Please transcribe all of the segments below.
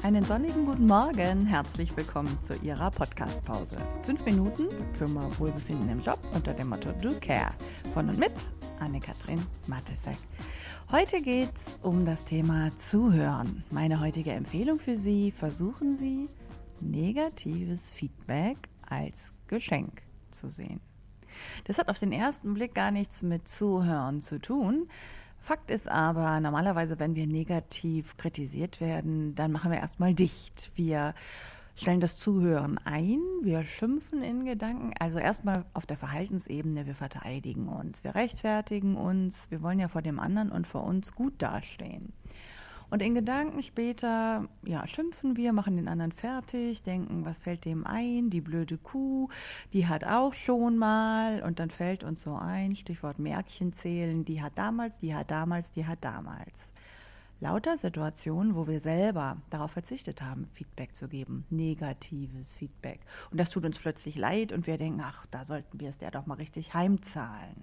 Einen sonnigen guten Morgen. Herzlich willkommen zu Ihrer Podcast-Pause. 5 Minuten für mehr Wohlbefinden im Job unter dem Motto Do Care. Von und mit Anne-Kathrin Matesek. Heute geht es um das Thema Zuhören. Meine heutige Empfehlung für Sie: Versuchen Sie, negatives Feedback als Geschenk zu sehen. Das hat auf den ersten Blick gar nichts mit Zuhören zu tun. Fakt ist aber, normalerweise, wenn wir negativ kritisiert werden, dann machen wir erstmal dicht. Wir stellen das Zuhören ein, wir schimpfen in Gedanken, also erstmal auf der Verhaltensebene, wir verteidigen uns, wir rechtfertigen uns, wir wollen ja vor dem anderen und vor uns gut dastehen. Und in Gedanken später, schimpfen wir, machen den anderen fertig, denken, was fällt dem ein, die blöde Kuh, die hat auch schon mal, und dann fällt uns so ein, Stichwort Märchen zählen, die hat damals. Lauter Situationen, wo wir selber darauf verzichtet haben, Feedback zu geben, negatives Feedback. Und das tut uns plötzlich leid und wir denken, ach, da sollten wir es der doch mal richtig heimzahlen.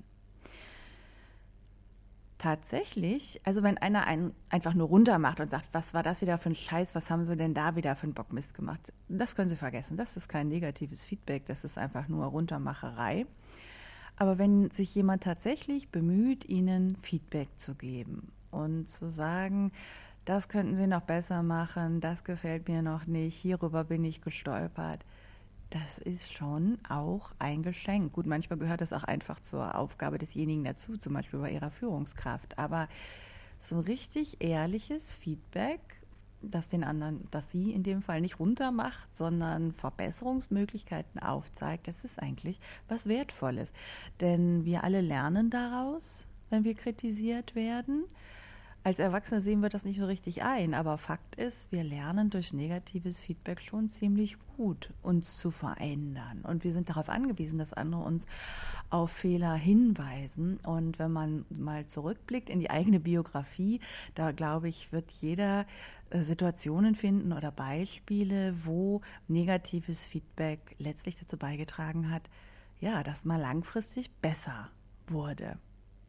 Tatsächlich, also wenn einer einen einfach nur runter macht und sagt, was war das wieder für ein Scheiß, was haben Sie denn da wieder für einen Bockmist gemacht, das können Sie vergessen. Das ist kein negatives Feedback, das ist einfach nur Runtermacherei. Aber wenn sich jemand tatsächlich bemüht, Ihnen Feedback zu geben und zu sagen, das könnten Sie noch besser machen, das gefällt mir noch nicht, hierüber bin ich gestolpert, das ist schon auch ein Geschenk. Gut, manchmal gehört das auch einfach zur Aufgabe desjenigen dazu, zum Beispiel bei ihrer Führungskraft. Aber so ein richtig ehrliches Feedback, das den anderen, das sie in dem Fall nicht runtermacht, sondern Verbesserungsmöglichkeiten aufzeigt, das ist eigentlich was Wertvolles. Denn wir alle lernen daraus, wenn wir kritisiert werden. Als Erwachsene sehen wir das nicht so richtig ein, aber Fakt ist, wir lernen durch negatives Feedback schon ziemlich gut, uns zu verändern. Und wir sind darauf angewiesen, dass andere uns auf Fehler hinweisen. Und wenn man mal zurückblickt in die eigene Biografie, da glaube ich, wird jeder Situationen finden oder Beispiele, wo negatives Feedback letztlich dazu beigetragen hat, dass man langfristig besser wurde.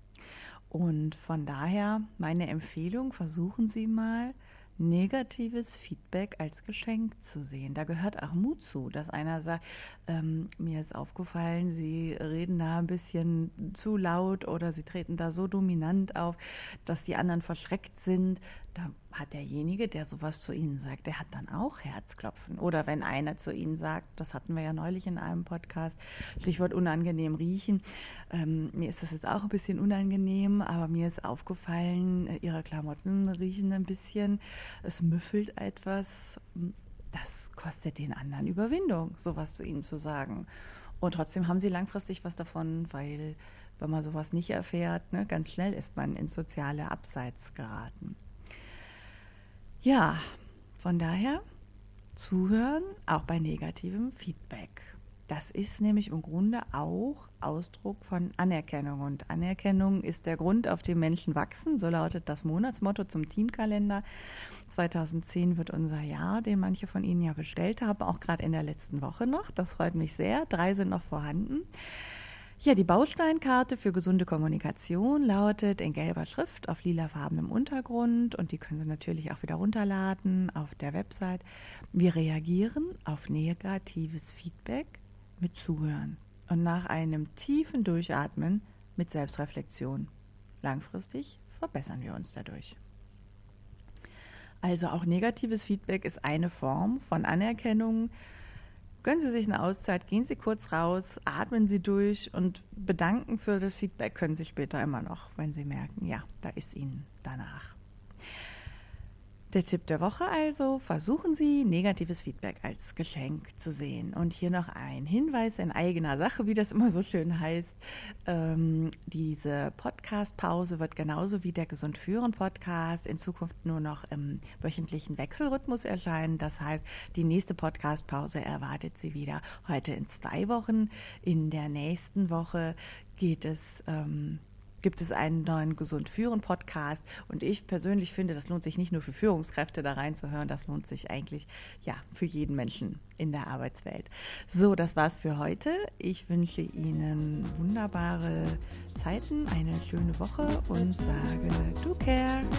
Und von daher meine Empfehlung, versuchen Sie mal, negatives Feedback als Geschenk zu sehen. Da gehört auch Mut zu, dass einer sagt, mir ist aufgefallen, Sie reden da ein bisschen zu laut oder Sie treten da so dominant auf, dass die anderen verschreckt sind. Da hat derjenige, der sowas zu Ihnen sagt, der hat dann auch Herzklopfen. Oder wenn einer zu Ihnen sagt, das hatten wir ja neulich in einem Podcast, Stichwort unangenehm riechen, mir ist das jetzt auch ein bisschen unangenehm, aber mir ist aufgefallen, Ihre Klamotten riechen ein bisschen, es müffelt etwas. Das kostet den anderen Überwindung, sowas zu Ihnen zu sagen. Und trotzdem haben Sie langfristig was davon, weil, wenn man sowas nicht erfährt, ganz schnell ist man ins soziale Abseits geraten. Ja, von daher zuhören, auch bei negativem Feedback. Das ist nämlich im Grunde auch Ausdruck von Anerkennung. Und Anerkennung ist der Grund, auf dem Menschen wachsen. So lautet das Monatsmotto zum Teamkalender. 2010 wird unser Jahr, den manche von Ihnen ja bestellt haben, auch gerade in der letzten Woche noch. Das freut mich sehr. 3 sind noch vorhanden. Ja, die Bausteinkarte für gesunde Kommunikation lautet in gelber Schrift auf lilafarbenem Untergrund und die können Sie natürlich auch wieder runterladen auf der Website. Wir reagieren auf negatives Feedback mit Zuhören und nach einem tiefen Durchatmen mit Selbstreflexion. Langfristig verbessern wir uns dadurch. Also auch negatives Feedback ist eine Form von Anerkennung. Gönnen Sie sich eine Auszeit, gehen Sie kurz raus, atmen Sie durch und bedanken für das Feedback können Sie später immer noch, wenn Sie merken, da ist Ihnen danach. Der Tipp der Woche also, versuchen Sie, negatives Feedback als Geschenk zu sehen. Und hier noch ein Hinweis in eigener Sache, wie das immer so schön heißt. Diese Podcast-Pause wird genauso wie der Gesund Führen Podcast in Zukunft nur noch im wöchentlichen Wechselrhythmus erscheinen. Das heißt, die nächste Podcast-Pause erwartet Sie wieder heute in 2 Wochen. In der nächsten Woche gibt es einen neuen Gesund Führen Podcast und ich persönlich finde, das lohnt sich nicht nur für Führungskräfte da reinzuhören, das lohnt sich eigentlich für jeden Menschen in der Arbeitswelt. So, das war's für heute. Ich wünsche Ihnen wunderbare Zeiten, eine schöne Woche und sage Do Care.